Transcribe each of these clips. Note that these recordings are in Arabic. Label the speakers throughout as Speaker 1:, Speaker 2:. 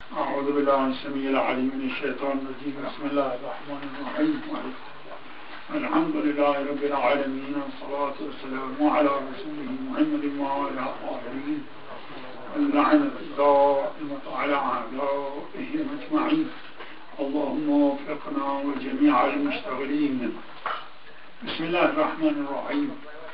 Speaker 1: أعوذ بالله السميع العليم من الشيطان الرجيم. بسم الله الرحمن الرحيم. الحمد لله رب العالمين، والصلاة والسلام على رسوله محمد وعلى آله اللعنة الدائمة على أعدائهم أجمعين. اللهم وفقنا وجميع المشتغلين. بسم الله الرحمن الرحيم.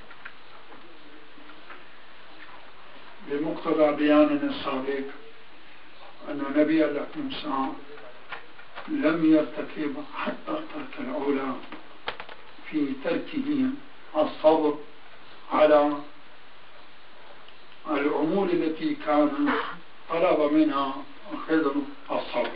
Speaker 1: بمقتضى بياننا السابق أن نبي الله موسى لم يرتكب حتى ترك الأولى في تركه الصبر على الأمور التي كان طلب منها خضر الصبر،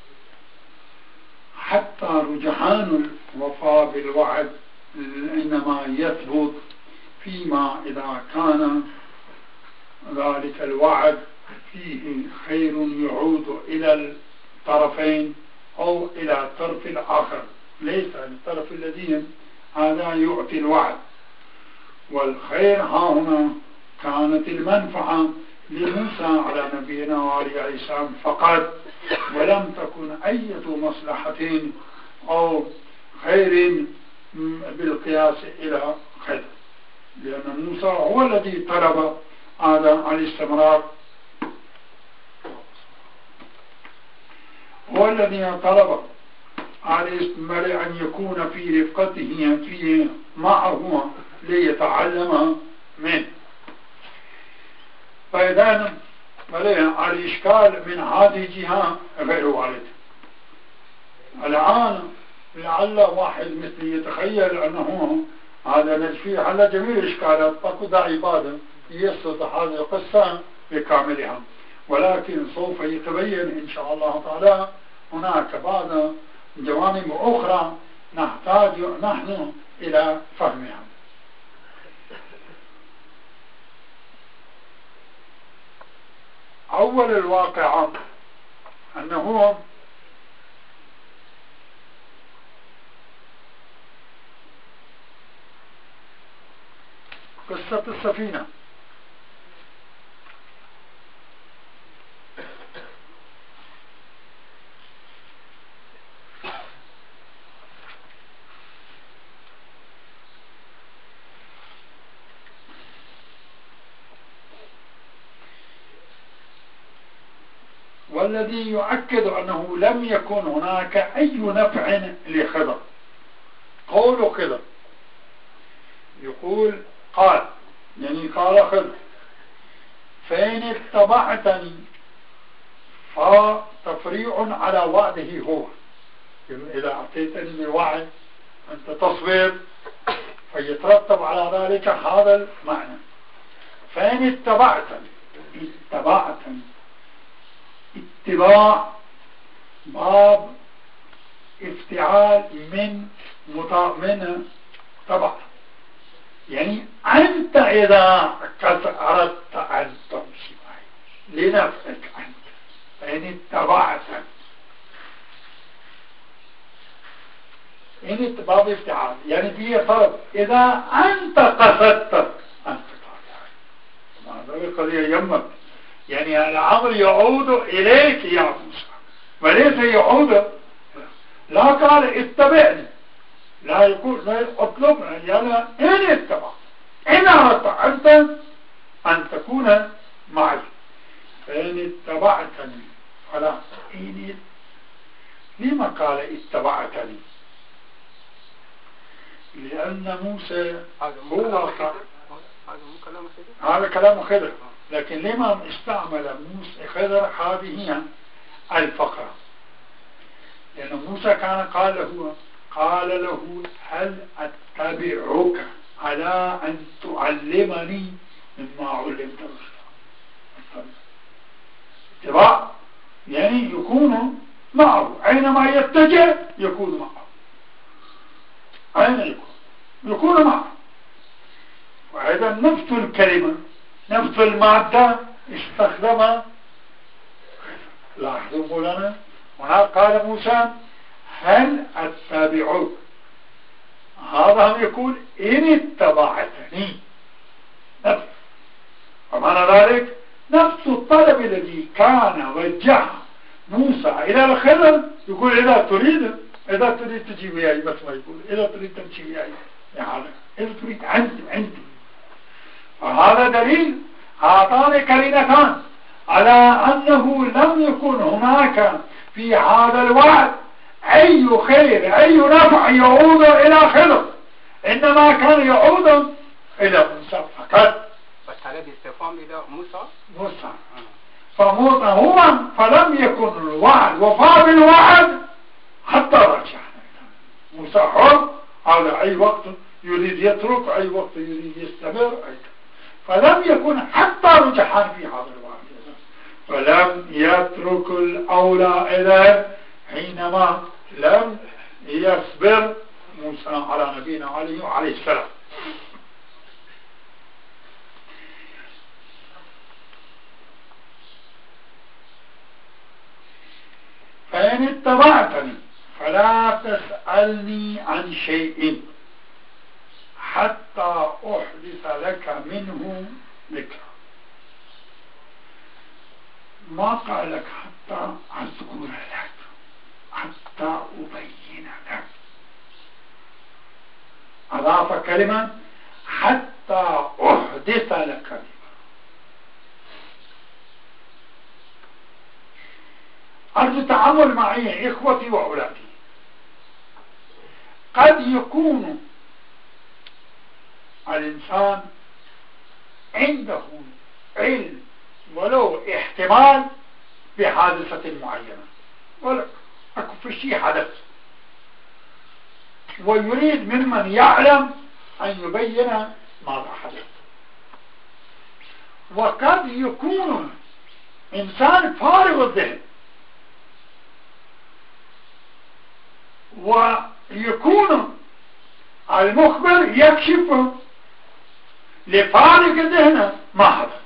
Speaker 1: حتى رجحان الوفاء بالوعد إنما يثبت فيما إذا كان ذلك الوعد فيه خير يعود إلى الطرفين أو إلى الطرف الآخر، ليس الطرف الذي هذا يعطي الوعد. والخير ها هنا كانت المنفعة لموسى على نبينا وعليه السلام فقط، ولم تكن أي مصلحة أو خير بالقياس إلى خير، لأن موسى هو الذي طلب هذا الاستمرار، هو الذي طلب على الاستمرار أن يكون في رفقته فيه معه ليتعلم منه. فإذا الإشكال من هذه الجهة غير وارد. الآن لعل واحد مثلي يتخيل أنه هذا نجفي على جميع الإشكالات، فقد عبادة يسرد هذه القصة بكاملها، ولكن سوف يتبين إن شاء الله تعالى هناك بعض جوانب أخرى نحتاج نحن إلى فهمها. أول الواقع أنه قصة السفينة. والذي يؤكد أنه لم يكن هناك أي نفع لخضر قول خضر، يقول قال يعني قال خضر: فإن اتبعتني، فتفريع على وعده هو، إذا أعطيتني الوعد أنت تصبر، فيترتب على ذلك هذا المعنى. فإن اتبعتني، اتباع باب افتعال من تبع، يعني أنت إذا أردت أن تمشي معي لنفسك أنت، فإن اتبعتني، إن باب افتعال يعني فيه طلب، إذا أنت قصدت أنت طالع هذا القضية يمك، يعني الأمر يعود إليك يا موسى وليس يعود، لا قال اتبعني، لا يقول لا اطلبنا، يعني إن اتبع، إن أردت أنت أن تكون معي، فإن اتبعتني فلا إني. لما قال اتبعتني؟ لأن موسى هو هذا كلام خضر، لكن لما استعمل موسى خضر هذه الفقرة؟ لأن موسى كان قال له هل أتبعك على أن تعلمني مما علمت رشدا. اتباع يعني يكون معه، أينما يتجه يكون معه، أين يكون معه. وأيضا نفس الكلمة نفس المادة استخدمها. لاحظوا مولانا هنا قال موسى هل أتبعك، هذا هم يقول إن اتبعتني، ومعنى ذلك نفس الطلب الذي كان وجهه موسى إلى الخضر يقول إذا تريد تجي وياي، بس ما يقول إذا تريد تمشي وياي، يعني إذا تريد عندي. وهذا دليل، هاتان كلمتان على أنه لم يكن هناك في هذا الوعد أي خير أي نفع يعود إلى خضر، إنما كان يعود إلى موسى فقط.
Speaker 2: بس هذا باستفهام إلى موسى.
Speaker 1: فموسى هو، فلم يكن الوعد وفاء بالوعد حتى رجع موسى حر على أي وقت يريد يترك، أي وقت يريد يستمر، فلم يكن حتى رجحان في هذا الوعد، فلم يترك الأولى إليه حينما لم يصبر موسى على نبينا عليه السلام. فإن اتبعتني فلا تسألني عن شيء حتى أحدث لك منه ذكرى. ما قال لك حتى أذكر لك، حتى أبين لك، أضاف كلمة حتى أحدث لك. أرجو التعامل معي إخوتي وأولادي. قد يكون الإنسان عنده علم ولو احتمال بحادثة معينة، ولا أكو في شيء حدث، ويريد ممن يعلم أن يبين ماذا حدث. وقد يكون إنسان فارغ الذهن، ويكون المخبر يكشف لفارغ الذهن ما حدث.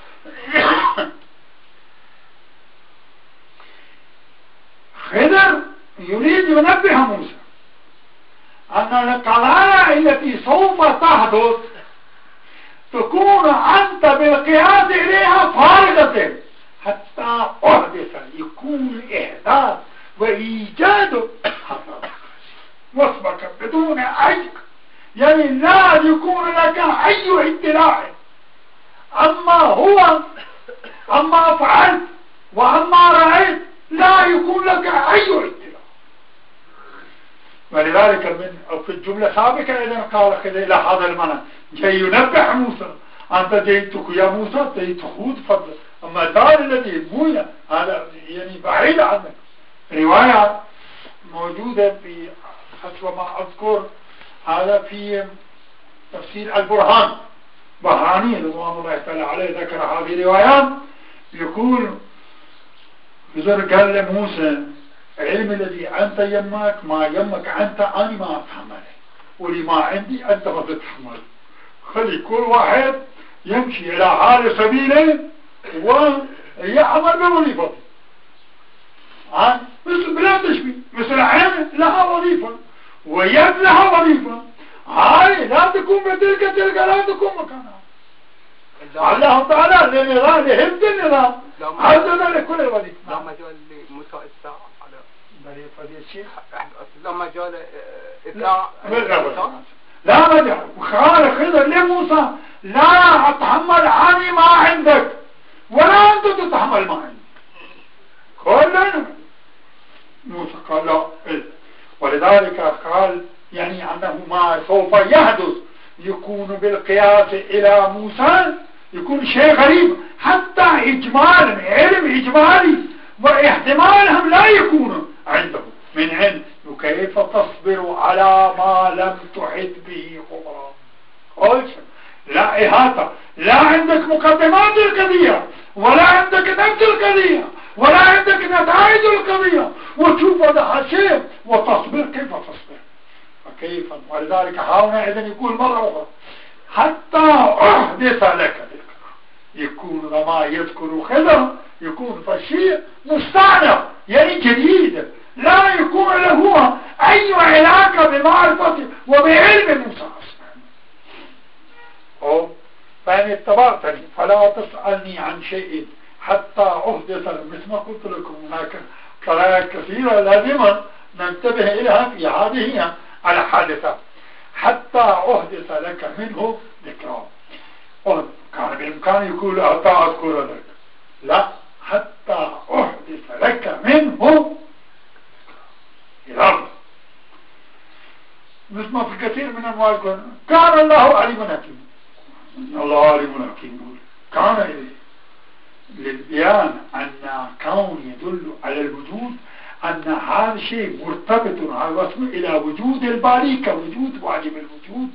Speaker 1: خضر يريد ينبه موسى أن القضايا التي سوف تحدث تكون أنت بالقياد إليها فارغ الذهن، حتى أحدث يكون إحداث وإيجاد وصفك بدون أي، يعني لا يكون لك أي اطلاع أما فعلت وأما رأيت، لا يكون لك أي اطلاع. ولذلك في الجملة السابقة إذن قال إلى هذا المعنى جاي ينبه موسى، أنت جيتك يا موسى جاي تخوض فضل، أما دار الذي مويا هذا يعني بعيد عنك. رواية موجودة في حسب ما أذكر هذا في تفسير البرهان، بهراني رضوان الله تعالى عليه ذكر هذه الروايات، يقول خضر قال لموسى العلم الذي أنت يمك ما يمك أنت أنا ما أتحمله، ولي ما عندي أنت ما تتحمله. خلي كل واحد يمشي إلى حال سبيله ويعمل بوظيفته. مثل بلا تشبيه، مثل عين لها وظيفة ويد لها وظيفة، هاي لا تكون بتلك لا تكون مكانها. الله تعالى لنظام لهمت النظام عزنا لكل الوظيفة.
Speaker 2: لا مجال لموسى إطلاع على
Speaker 1: بل فدي الشيخ،
Speaker 2: لا مجال إطلاع
Speaker 1: لا مجال. وقال خضر لموسى لا أتحمل عني ما عندك ولا أنت تتحمل ما عندي، كلنا. موسى قال لا. ولذلك قال يعني أنه ما سوف يحدث يكون بالقياس إلى موسى يكون شيء غريب، حتى إجمالا علم إجمالي واحتمالهم لا يكون عنده من علم. وكيف تصبر على ما لم تحط به خبرا؟ لا إحاطة، لا عندك مقدمات القضية ولا عندك نفس القضية ولا عندك نتائج القضية، وتشوف هذا شيء وتصبر. كيف تصبر؟ فكيف؟ ولذلك هنا إذن يقول مرة أخرى حتى أحدث لك ذكر، يكون ما يذكر خضر يكون فشيء مستعنف يعني جديد، لا يكون له أي علاقة بمعرفة وبعلم موسى. فإن اتبعتني فلا تسألني عن شيء حتى حتى أحدث، مثل ما قلت لكم هناك قراءة كثيرة لازم ننتبه إليها في هذه الحادثة. حتى أحدث لك منه ذكرى. كان بإمكاني يقول حتى أذكر لك، لا، حتى أحدث لك منه الأرض. مثل ما في كثير من المواقع كان الله عليم حكيم. الله عليم حكيم كان للبيان أن كون يدل على الوجود، أن هذا الشيء مرتبط على الوصف إلى وجود الباري كوجود واجب الوجود.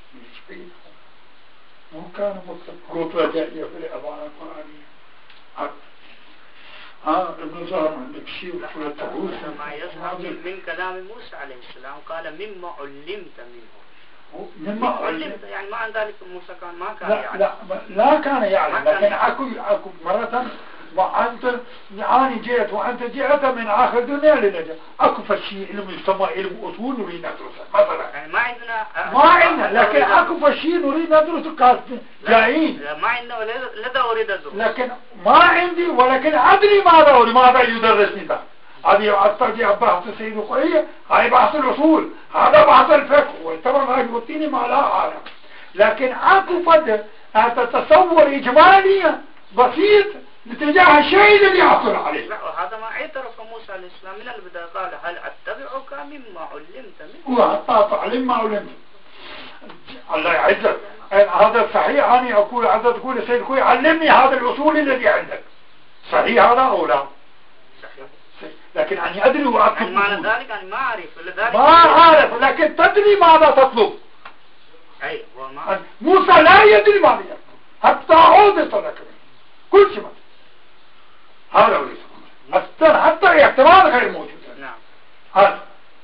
Speaker 1: مو كان مطلق رجائية في العبارة القرآنية. ابن زهر عندك شيء في التعوث
Speaker 3: ما يظهر من كلام موسى عليه السلام قال مما علمت منه.
Speaker 1: مما علمت
Speaker 3: يعني ما عن ذلك موسى كان ما كان
Speaker 1: يعلم. لا كان يعلم، لكن أكو مرة وأنت يعني جئت وأنت جئت من آخر الدنيا لنجا. أكو فشي علم يسمى علم أصول نريد ندرسه مثلا.
Speaker 3: يعني
Speaker 1: ما عندنا لكن أكو فشي نريد ندرسه قال جايين.
Speaker 3: لا ما عندنا ولا أريد أدرس.
Speaker 1: لكن ما عندي، ولكن أدري ماذا يدرسني ذا. هذه أسترجع بحث السيد القرية، هاي بحث الأصول، هذا بحث الفقه، وطبعا هاي يوتيني ما لا أعلم. لكن أكو فد تتصور إجمالي بسيط لتجاه الشيء الذي يحصل عليه.
Speaker 3: لا، وهذا ما اعترف موسى عليه السلام من البداية، قال هل أتبعك مما علمت منه.
Speaker 1: وحتى تعلم ما علمت. الله يعزك. هذا صحيح. أنا أقول أنت تقول السيد القرية علمني هذا الأصول الذي عندك. صحيح هذا أو لا؟ لكن أني أدري وأكتب.
Speaker 3: يعني معنى ذلك أنا ما أعرف.
Speaker 1: ما أعرف، لكن تدري ماذا تطلب.
Speaker 3: أي هو ما
Speaker 1: موسى لا يدري ماذا يطلب حتى عودت لك كل شيء. هذا هو الإسلام. حتى احتمال غير موجود.
Speaker 3: نعم.
Speaker 1: هذا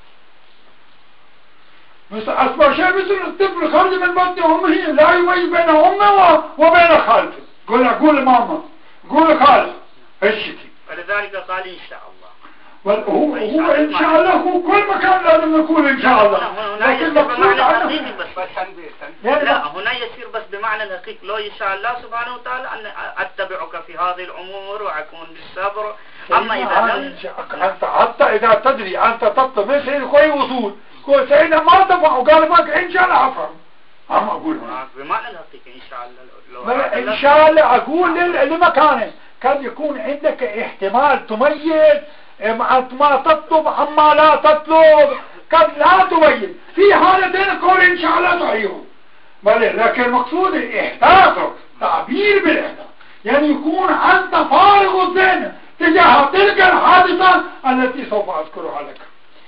Speaker 1: مثل أصبح شيء مثل الطفل خرج من بطن أمه لا يميز بين أمه وبين خالته. قول ماما، قول خالته، هالشكل.
Speaker 3: ولذلك قال إن شاء الله.
Speaker 1: هو إن شاء الله هو كل مكان لازم نقول إن شاء الله.
Speaker 3: لكن بمعنى الحقيقي بس. لا، هنا يصير بس بمعنى الحقيقي. لو إن شاء الله سبحانه وتعالى أن أتبعك في هذه الأمور وأكون بالصبر. أما إذا لم
Speaker 1: حتى إذا تدري أنت تطلب من سيد كوي وصول قول سيدنا ما تفع وقال لك إن شاء الله أفهم. أما أقول هنا
Speaker 3: بمعنى الحقيقي إن شاء الله.
Speaker 1: إن شاء الله أقول لمكانه. قد يكون عندك احتمال تميز ما تطلب عما لا تطلب. قد لا تميز في حالتين قول إن شاء الله صحيح. لكن المقصود إحساسه تعبير بالإحساس، يعني يكون أنت فارغ الذهن تجاه تلك الحادثة التي سوف أذكرها لك.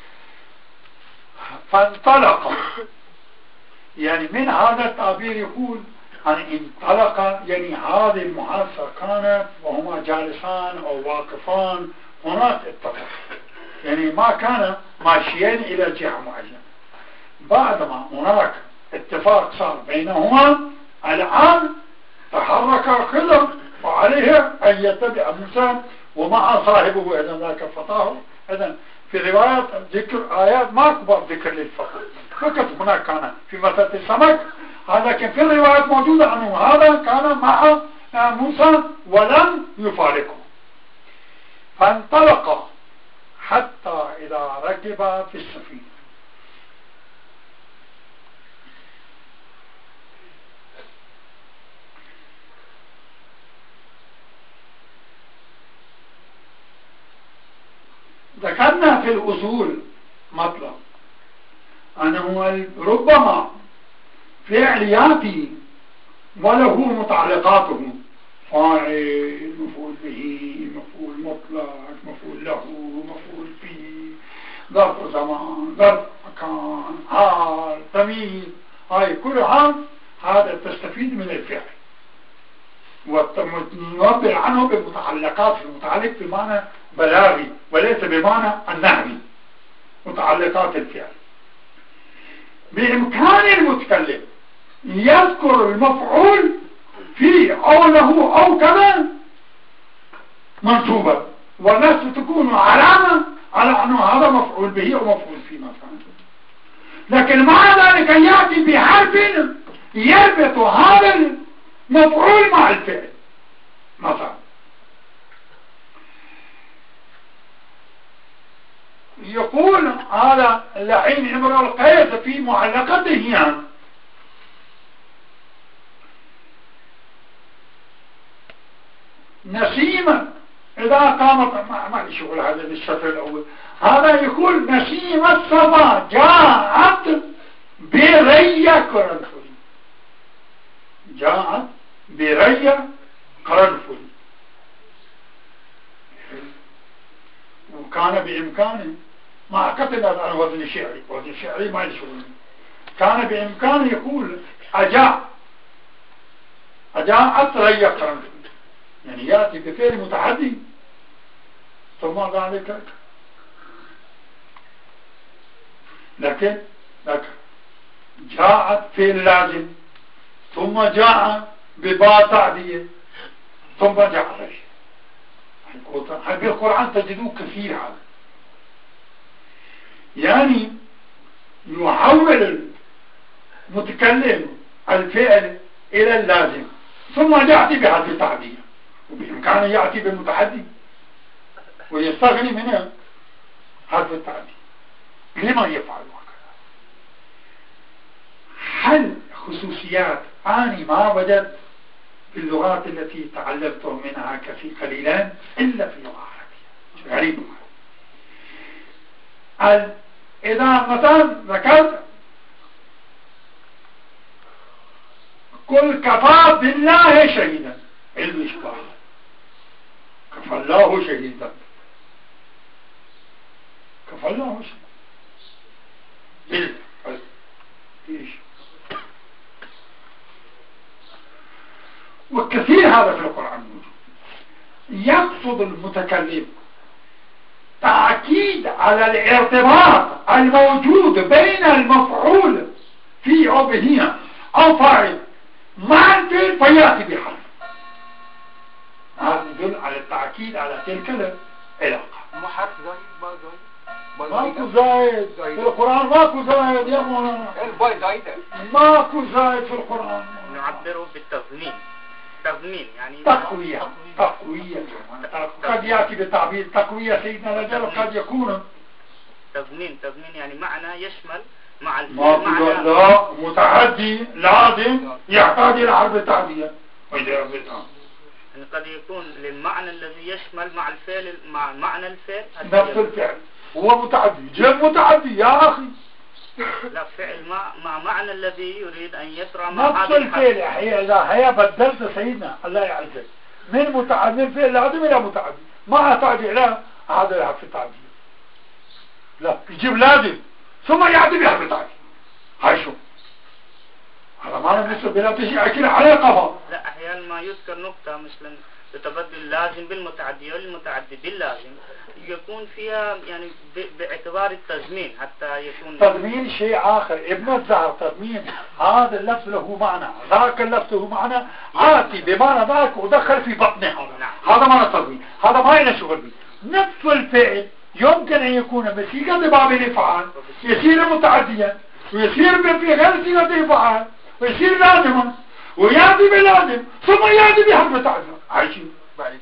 Speaker 1: فانطلق، يعني من هذا التعبير يقول أن انطلق، يعني هذه المحادثة كانت وهما جالسان أو واقفان هناك اتفق، يعني ما كان ماشيين إلى جهة معينة. بعدما هناك اتفاق صار بينهما الآن تحرك خضر وعليه أن يتبع موسى ومع صاحبه إذن ذاك فتاه. إذن في روايات ذكر آيات ما كبر ذكر للفقر فقط هناك كان في مسألة السمك، لكن في الروايات موجودة أنه هذا كان مع موسى ولم يفارقه. فانطلق حتى إذا ركب في السفينة. ذكرنا في الأصول مطلب أنه ربما فعل ياتي وله متعلقاته، فاعل، مفعول به، مفعول مطلق، مفعول له، مفعول به، ظرف زمان، ظرف مكان، حال، تمييز. هاي كلها هذا تستفيد من الفعل ونعبر عنه بمتعلقات، المتعلق بمعنى بلاغي وليس بمعنى النحوي. متعلقات الفعل بإمكان المتكلم يذكر المفعول فيه أو له أو كذا منصوبا، والناس تكون علامة على أنه هذا مفعول به أو مفعول فيه مثلا. لكن مع ذلك يأتي بحرف يربط هذا المفعول مع الفعل مثلا. يقول هذا اللعين امرؤ القيس في معلقته يعني نسيما إذا قامت ما لي شغل هذا الشطر الأول. هذا يقول نسيم الصبا جاءت بريا قرنفل، جاءت بريا قرنفل، وكان بإمكانه ما أعتقد عن وزن شعري، وزن شعري ما يشغل، كان بإمكانه يقول أجاءت ريا قرنفل، يعني يأتي بفعل متعدي ثم ذلك لكن جاءت فعل لازم ثم جاء بباء تعدية ثم جاء ريا. في القرآن تجدوه كثير هذا، يعني يحول المتكلم الفعل إلى اللازم ثم يأتي بهذه التعدية، وبإمكانه يأتي بالمتحدي ويستغني من هذا التعدي. لما يفعل هكذا؟ هل خصوصيات أنا ما وجدت في اللغات التي تعلمت منها كثير قليلا إلا في اللغة العربية، غريب. إذا مثلا ذكرت قل كفى بالله شهيدا، الإشباه كفى الله شهيدا، كفى الله شهيدا إيش. وكثير هذا في القرآن يقصد المتكلم تأكيد على الارتباط الموجود بين المفعول في أو به أو فاعل مع الفعل فيأتي بحرف. هذا يدل على التأكيد على تلك العلاقة.
Speaker 2: مو حرف زايد با زايد
Speaker 1: ماكو زايد في القرآن، ماكو زايد يا مولانا،
Speaker 2: الباء زايدة
Speaker 1: ماكو زايد في القرآن.
Speaker 3: نعبره بالتضمين، تضمين يعني
Speaker 1: تقوية قد يأتي بالتعبير تقوية سيدنا رجل، قد يكون
Speaker 3: تضمين يعني معنى يشمل مع
Speaker 1: الفعل معنى لا متعدي لازم يحتاج إلى حرف التعدية.
Speaker 3: يعني قد يكون للمعنى الذي يشمل مع الفعل مع معنى الفعل
Speaker 1: نفس الفعل هو متعدي، جيب متعدي يا أخي.
Speaker 3: لا، فعل مع معنى الذي يريد أن يسرى مع
Speaker 1: نفس الفعل. إذا هي بدلت سيدنا الله يعزك من متعدي من فعل لازم إلى متعدي ما أحتاج إلى هذا الحرف التعدية، لا يجيب لازم ثم يعدي بحرف التعدية. هاي شو هذا ما نسبة بلا تشيء أكيد على قفا.
Speaker 3: لا، أحيانا ما يذكر نقطة مثلا تتبدل اللازم بالمتعدي والمتعدي باللازم يكون فيها يعني باعتبار التضمين حتى يكون
Speaker 1: تضمين شيء آخر. ابن الزهر تضمين هذا اللفظ له معنى، ذاك اللفظ له معنى آتي بمعنى ذاك ودخل في بطنه. هذا معنى التضمين، هذا ما له شغل به. نفس الفعل يمكن أن يكون بصيغة باب الإفعال يصير متعديا ويصير في غير صيغة إفعال ويصير لازما ويأتي بلازم ثم يأتي بحرف التعدية. عايشين
Speaker 2: بعيد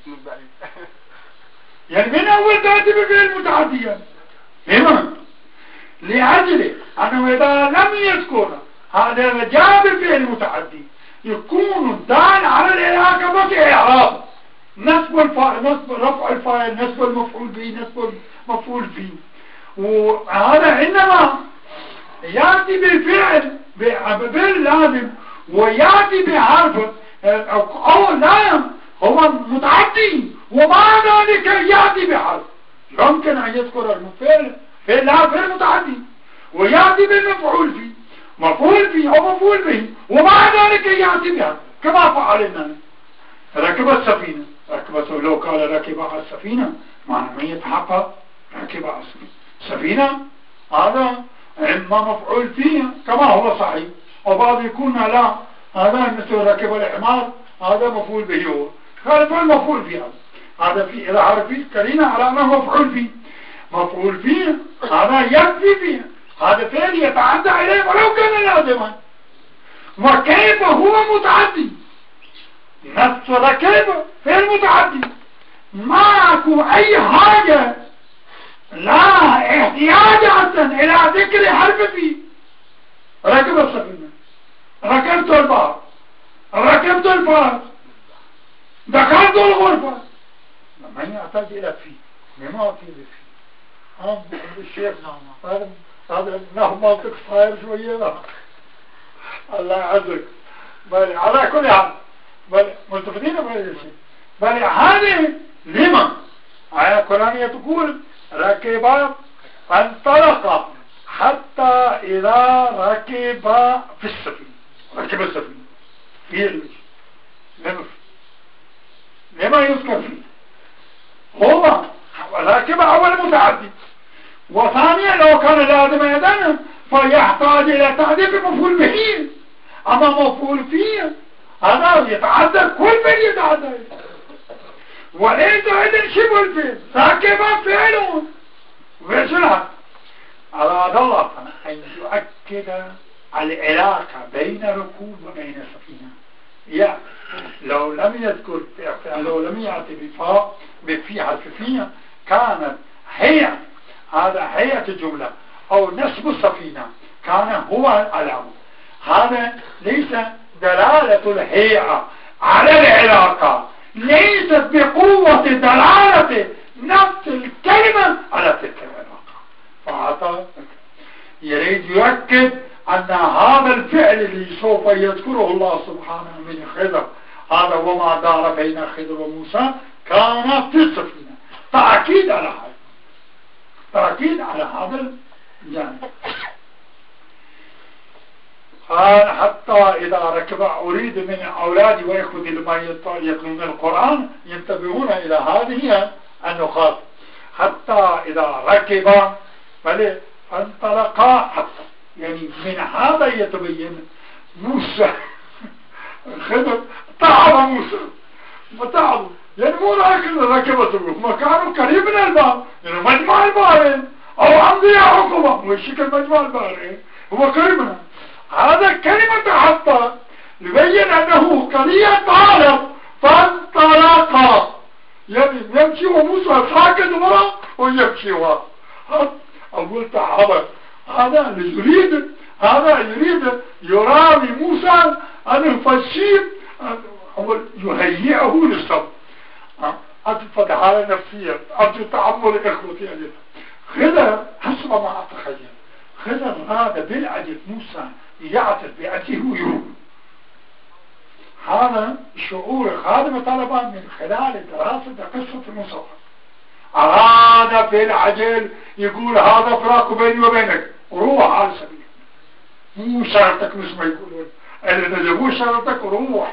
Speaker 1: يعني من أول تأتي بفعل متعديا. لما؟ لأجل أنه إذا لم يذكر هذا جاء بفعل متعدي يكون الدال على العلاقة إعراب، نسب الفاعل، نسب رفع الفاعل، نسب المفعول به، نسب المفعول فيه. وهذا عندما يأتي بالفعل باللازم ويأتي بحرف أو لام هو متعدي ومع ذلك يأتي بحرف. يمكن أن يذكر المفعول في لا فعل متعدي ويأتي بالمفعول فيه مفعول فيه أو مفعول به ومع ذلك يأتي بحرف كما فعلنا. ركب السفينة، لو قال ركب على السفينة معنى ما يتحقق ركب على السفينة هذا إما مفعول فيه كما هو صحيح، وبعض يكون لا هذا مثل ركب الحمار هذا مفعول به هو خالف المفعول فيه. هذا في إذا عرفي كرينا على أنه مفعول فيه، مفعول فيه هذا يكفي فيه، هذا فعل يتعدى إليه ولو كان لازما. وكيف هو متعدي؟ نفس ركب فعل متعدي معكم أي حاجة لا واحتياجا إلى ذكر حرف فيه. ركب السفينة، ركبت البحر، ركبت الفرس، دخلت الغرفة، من يحتاج إلى فيه؟ لما أتي بفيه؟ الشيخ هذا نحو منطق صغير شوية. الله يعزك. بل على كل حال بل مستفيدين بهذا الشيء. بل هذه لما آية قرآنية تقول ركب فانطلق حتى إذا ركب في السفينة. ركب السفينة في لما يذكر فيه هو ركب أول متعدي، وثانيا لو كان لازم يدنا فيحتاج إلى تعديل بمفعول به. أما مفعول فيه هذا يتعدى كل من يتعدى، وليس عندنا شبه الفعل. ركب فعل وشلها. أراد الله أن يؤكد العلاقة بين ركوب وبين السفينة. يعني لو لم يذكر لو لم يأتي بفيها السفينة كانت هي هذا هيئة الجملة أو نسب السفينة كان هو الأمر. هذا ليس دلالة الهيئة على العلاقة، ليست بقوة دلالة نفس الكلمة على تلك العلاقة. فأعطى يريد يؤكد أن هذا الفعل اللي سوف يذكره الله سبحانه من خضر، هذا وما دار بين خضر وموسى كان في السفينة. تأكيد على هذا، تأكيد على هذا الجانب. قال حتى إذا ركب أريد من أولادي وإخوتي لما يتلون القرآن ينتبهون إلى هذه النقاط. حتى إذا ركب فانطلقا حتى، يعني من هذا يتبين موسى خضر تعب موسى وتعب، يعني مو ركب سبوك ما كانوا قريب من الباب، يعني مجمع البحرين أو أمضي حكومة ويشكل مجمع البحرين هو قريب منه. هذا كلمة حتى يبين أنه قضية طالب فانطلقا، يعني يمشي وموسى ساكت ورا ويمشي ورا. أقول تعالى هذا يريد، هذا يريد يراوي موسى أن الفشيل يهيئه للصبر. أتفضل على نفسية أرجو تعمل إخوتي أجل. خضر حسب ما أتخيل خضر هذا بالعجل موسى يعتد بأته ويروم. هذا شعور خادم طلبا من خلال دراسة قصة موسى. أراد في العجل يقول هذا فراق بيني وبينك روح على سبيل، مو شرطك مثل ما يقولون اللي نجبوه شرطك روح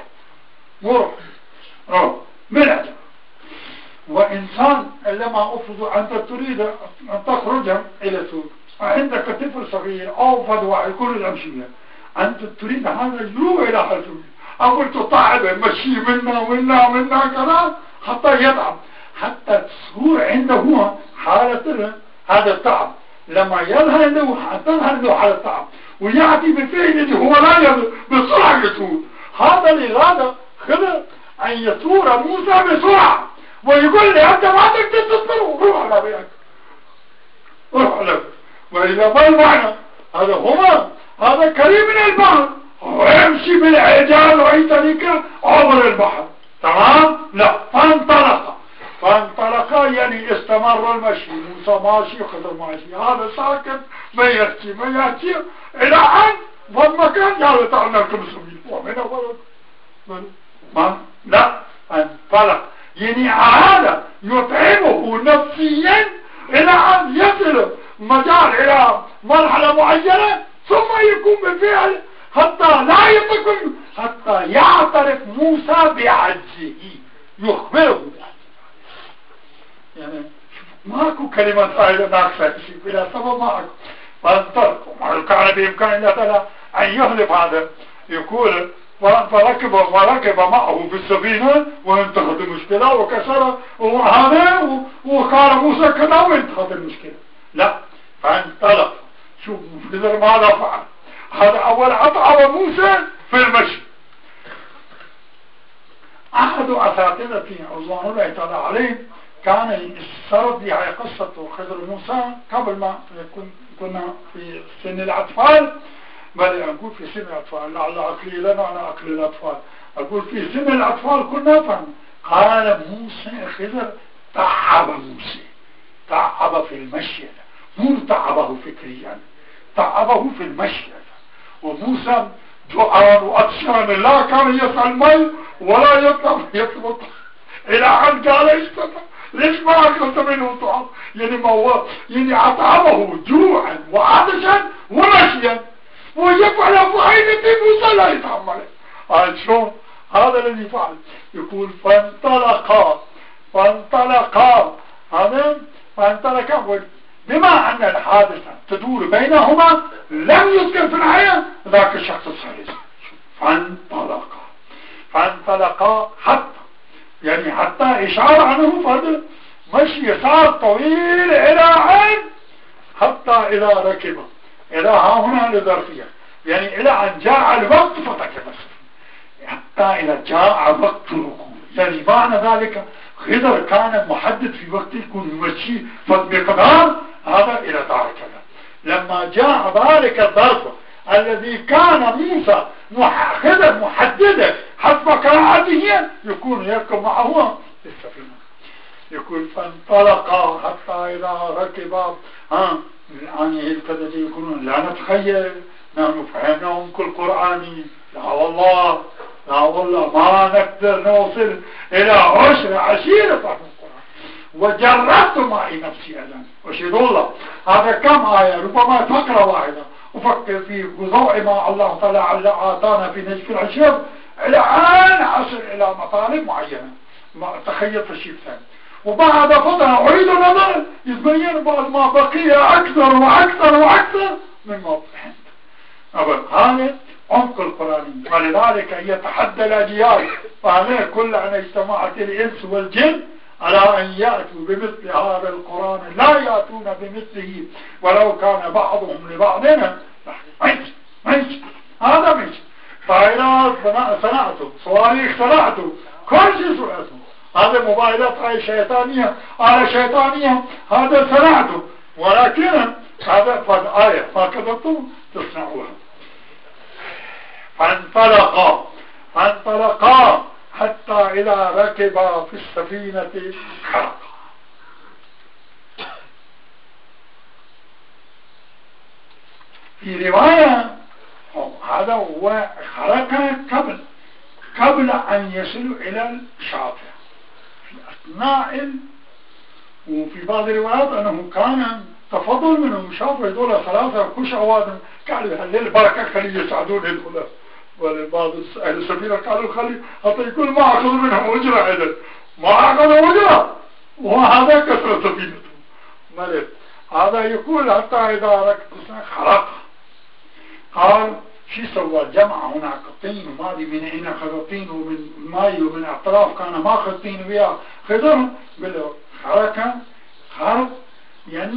Speaker 1: روح من العجل. وإنسان لما أفرض أنت تريد أن تخرج إلى سوق عندك طفل صغير أو فدوى يكون الأمشية، أنت تريد هذا يروح إلى حسوي أقول تطاعبه مشي منا كذا حتى يتعب، حتى تصور عنده حالة هذا التعب. لما يظهر له حالة التعب ويأتي بفعل اللي هو لا يظهر بسرعة يسور. هذا الإرادة خضر أن يسور موسى بسرعة ويقول لي أنت ما تقدر تصبر روح على بيك روح على بيك. وإذا ما المعنى هذا هذا قريب من البحر ويمشي بالعجال وأي طريقة عبر البحر تمام. لا فانطلق يعني استمر المشي، موسى ماشي خضر ماشي، هذا ساكت ما يأتي إلى أن والمكان قال تعالى لكم سبيل ومن أولد لا انطلق يعني أراد يطعمه نفسيا إلى أن يصل مجال إلى مرحلة معينة ثم يكون بفعل حتى لا يتكن حتى يعترف موسى بعجزه يخبره بعجزه. يعني ماكو كلمة فاعلة ناقصة شيء بلا سبب ماكو. فانطلقوا ما كان بإمكان الله تعالى أن يخلف هذا يقول فركب معه في السفينة وانتهت المشكلة وكسر وهذا وقال موسى كذا وانتهت المشكلة. لا فانطلق. شوف خضر ماذا فعل. هذا أول أطعم موسى في المشي. أحد أساتذتي رضوان الله تعالى عليه كان السرد يعني قصة خضر موسى قبل ما كنا في سن الأطفال، بل أقول في سن الأطفال لعل أقلي لنا أنا أقلي الأطفال، أقول في سن الأطفال كنا فهم. قال موسى خضر تعب موسى، تعب في المشي، مو تعبه فكريا، تعبه في المشي. وموسى جوعان وعطشان لا كان يسأل مي ولا يطلب إلى أن قال اشتفى ليش ما أكلت منه طعام؟ يعني ما هو يعني أطعمه جوعا وعطشا ومشيا ويفعل فعيلة موسى لا يتحمله. قال شلون؟ هذا الذي فعل. يقول فانطلقا هذا فانطلقا بما أن الحادثة تدور بينهما لم يذكر في الآية ذاك الشخص الثالث. فانطلقا حتى يعني حتى إشارة عنه فهذا مشي يسار طويل إلى عين حتى إذا ركب إلى هنا لظرفية يعني إلى أن جاء الوقت فتكب حتى إذا جاء وقت الركوب. يعني معنى ذلك خضر كان محدد في وقت يكون يمشي بمقدار هذا إلى ذلك. لما جاء ذلك الظرف الذي كان موسى خضر محدده حسب قراءته يكون يركب معه في السفينة. يقول فانطلقا حتى إذا ركبا يعني الكذا يقولون لا نتخيل نحن فهمناهم كل قرآني لا والله ما نقدر نوصل إلى 10 فهم القرآن. وجربت معي نفسي أذن وشهد الله هذا كم آية ربما فقرة واحدة أفكر في بضوء ما الله تعالى أعطانا في نجف العشر إلى أن أصل إلى مطالب معينة ما تخيل في شيء ثاني. وبعد فترة أعيد النظر يتبين بعد ما بقي أكثر وأكثر مما فهمت. هذا عمق القرآن. ولذلك يتحدى الأجيال فعليه كل أن اجتمعت الإنس والجن على أن يأتوا بمثل هذا القرآن لا يأتون بمثله ولو كان بعضهم لبعضنا ماشي هذا ماشي طائرات صنعته صواريخ صنعته كل شيء صنعته. هذا موبايلات هاي شيطانية على شيطانية هذا صنعته ولكن هذا فالآية ما كتبتم تصنعوها. فانطلقا حتى إذا ركبا في السفينة خرقا. في رواية هذا هو خرقا قبل أن يصلوا إلى الشاطئ في أثناء. وفي بعض الروايات أنه كان تفضل منهم شافوا هذول 3 كش أوادم قالوا هالليل بركة خليه يساعدون هذول. ولبعض أهل السفينة قالوا خلي حتى يكون ما أخذوا منهم أجرة إذن ما أخذوا أجرة وهذا كسر سفينته ملك. هذا يقول حتى إذا ركب خرق. قال شو سوى جمع هناك طين ماضي من هنا أخذ طين ومن ماي ومن أطراف كان ما أخذ طين وياه خضر بالخرق. خرق يعني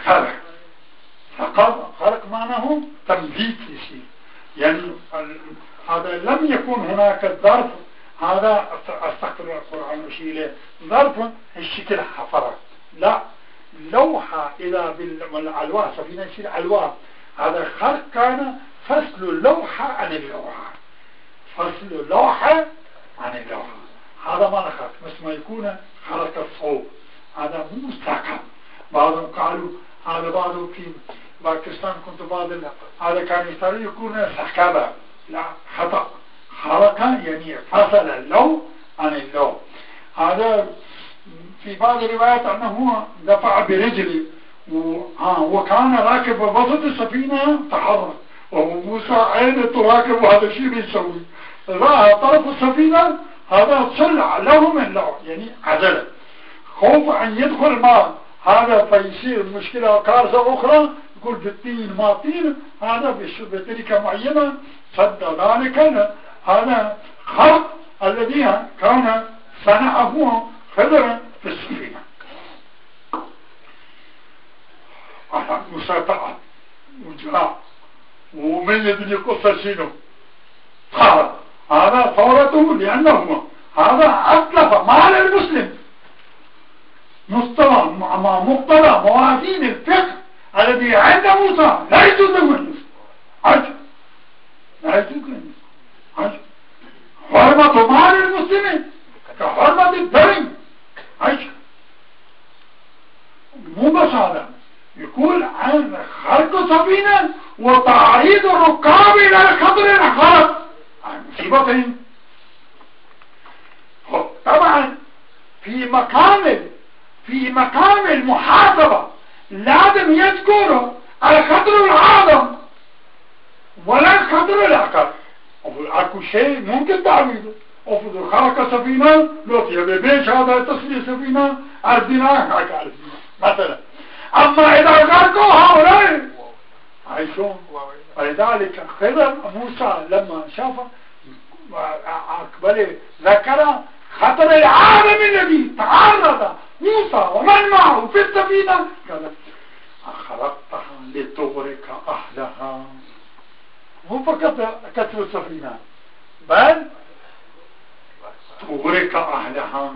Speaker 1: خرق معناه تمديد يصير يعني هذا لم يكن هناك الظرف هذا استغفر القرآن وشيله ظرف الشكل حفرة لا لوحة إذا بالألواح سفينة يصير ألواح. هذا خرق كان فصل اللوحة عن اللوحة فصل اللوحة عن اللوحة. هذا ما خرق مثل ما يكون خرق الصوب هذا مو مستقم. بعضهم قالوا هذا بعضهم في باكستان كنت بعض هذا كان يكون سحكابة لا خطأ. خرق يعني فصل اللو عن اللو. هذا في بعض الروايات أنه دفع برجله وكان راكب وسط السفينة تحرك وهو موسى عين تراكب وهذا شيء بيسوي رأى طرف السفينة هذا صلع له من لو يعني عزله خوف أن يدخل ماء هذا فيصير مشكلة كارثة أخرى. يقول بالطين ما طين هذا بطريقة معينة صد ذلك هذا خرق الذي كان صنعه خضر في السفينة. موسى تعب وجاء ومن يدري قصة شنو خرق. هذا ثورته لأنه هذا أطلق مال المسلم مع مقتضى موازين الفقه الذي عند موسى لا يجوز له النصف. عجب، لا يجوز له النصف. عجب، حرمة مال المسلمين كحرمة الدم. عجب، مو بس هذا، يقول عن خرق سفينة وتعريض الركاب إلى الخطر الخرق، مصيبتين. طبعا في مقام المحاسبة لازم يذكر الخطر العظم ولا الخطر الأقل. اكو شيء ممكن تعويضه، افرض خرق سفينة لو تيبي بيش هذا تصلي سفينة أردنا هكذا مثلا. أما إذا غرقوا هؤلاء عايشون. ولذلك خضر موسى لما شاف أقبله ذكر خطر العالم الذي تعرض موسى ومن معه في السفينة، قال أخرقتها لتغرق أهلها. مو فقط كسر السفينة بل تغرق أهلها.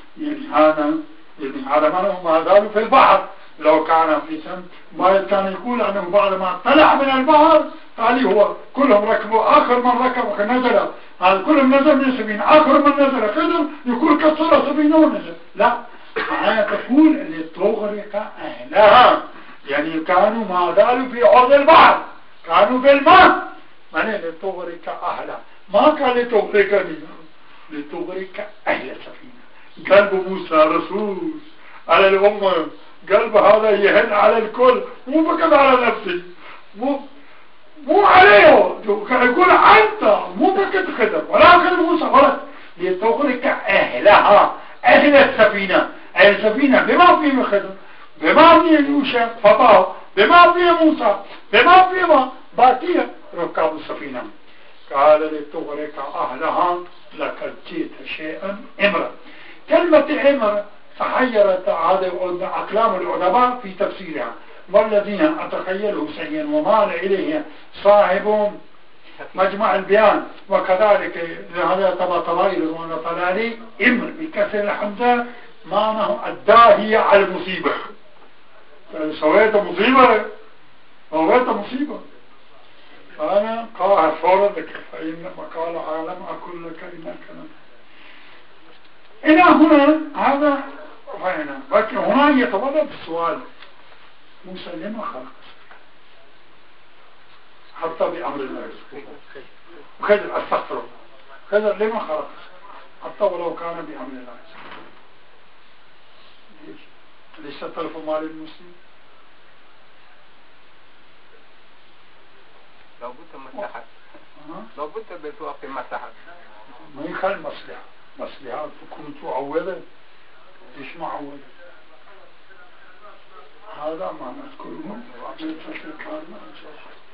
Speaker 1: يعني هذا ما زالوا في البحر. لو كان في سن ما كان يقول أنه بعد ما طلع من البحر قال هو كلهم ركبوا، آخر من ركب نزل، هذا كلهم نزل من السفينة، آخر من نزل خضر يقول كسر السفينة ونزل. لا، معايا تقول لتغرق أهلها، يعني كانوا ما زالوا في عرض البحر، كانوا في الماء. يعني لتغرق أهلها، ما كان لتغرقني، لتغرق أهل السفينة. قلب موسى رسول على الأمة، قلب هذا يهن على الكل، مو فقط على نفسي، مو عليه. يقول أنت مو فقط خضر ولكن موسى غلط. لتغرق أهلها، أهل السفينة. أهل السفينة بما فيهم خضر، بما فيهم يوشع فتاه، بما فيهم موسى، بما فيهم باقي ركاب السفينة. قال لتغرق أهلها لقد جئت شيئا إمرا. كلمة إمرا تحيرت أقلام العلماء في تفسيرها، والذين أتخيله سيئا ومال إليه صاحب مجمع البيان وكذلك هذا طبائل ونطلالي إمر بكسر الحمزة معناه الداهية على المصيبة. سويت مصيبة، سويت مصيبة. فأنا قال فورا ذكر فإنما قال عالم أقول لك إنك إلى هنا هذا فهنا. لكن هنا يتولد السؤال، موسى لما خلق حتى بأمر الله خضر أستغفر خضر لما خلق حتى ولو كان بأمر الله؟ ليش تلف مال المسلم؟
Speaker 2: لو بد بتوقف مساحة
Speaker 1: ما يخل مصلحة تكون تعودة. ليش معودة؟ هذا ما نذكره.